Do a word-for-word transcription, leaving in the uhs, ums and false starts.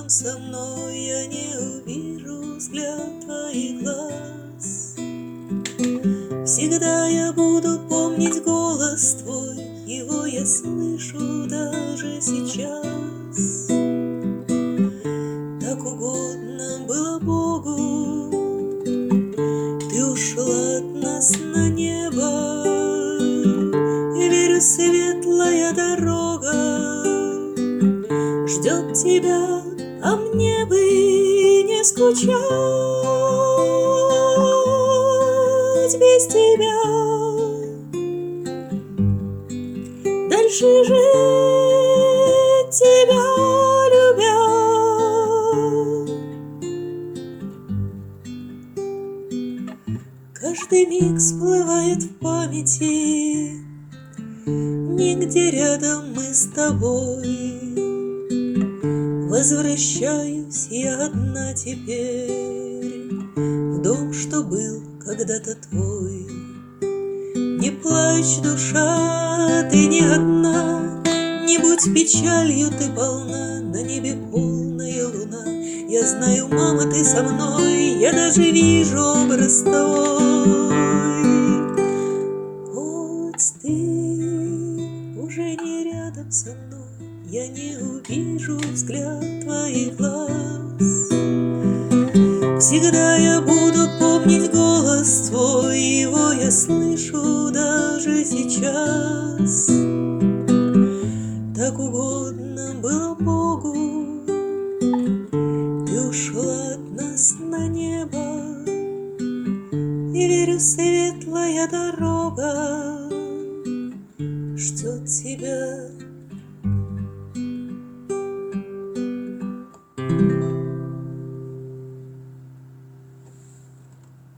рядом со мной, я не увижу взгляд твоих глаз. Всегда я буду помнить голос твой, его я слышу даже сейчас. Так угодно было Богу, ты ушла от нас на небо. И верю, светлая дорога ждет тебя, а мне бы не скучать без тебя. Дальше жить тебя любя. Каждый миг всплывает в памяти, нигде рядом мы с тобой. Возвращаюсь я одна теперь в дом, что был когда-то твой. Не плачь, душа, ты не одна, не будь печалью, ты полна. На небе полная луна. Я знаю, мама, ты со мной, я даже вижу образ твой. Хоть ты уже не рядом со мной, я не увижу взгляд твоих глаз. Всегда я буду помнить голос твой, его я слышу даже сейчас. Так угодно было Богу, ты ушла от нас на небо. И верю, светлая дорога ждет тебя.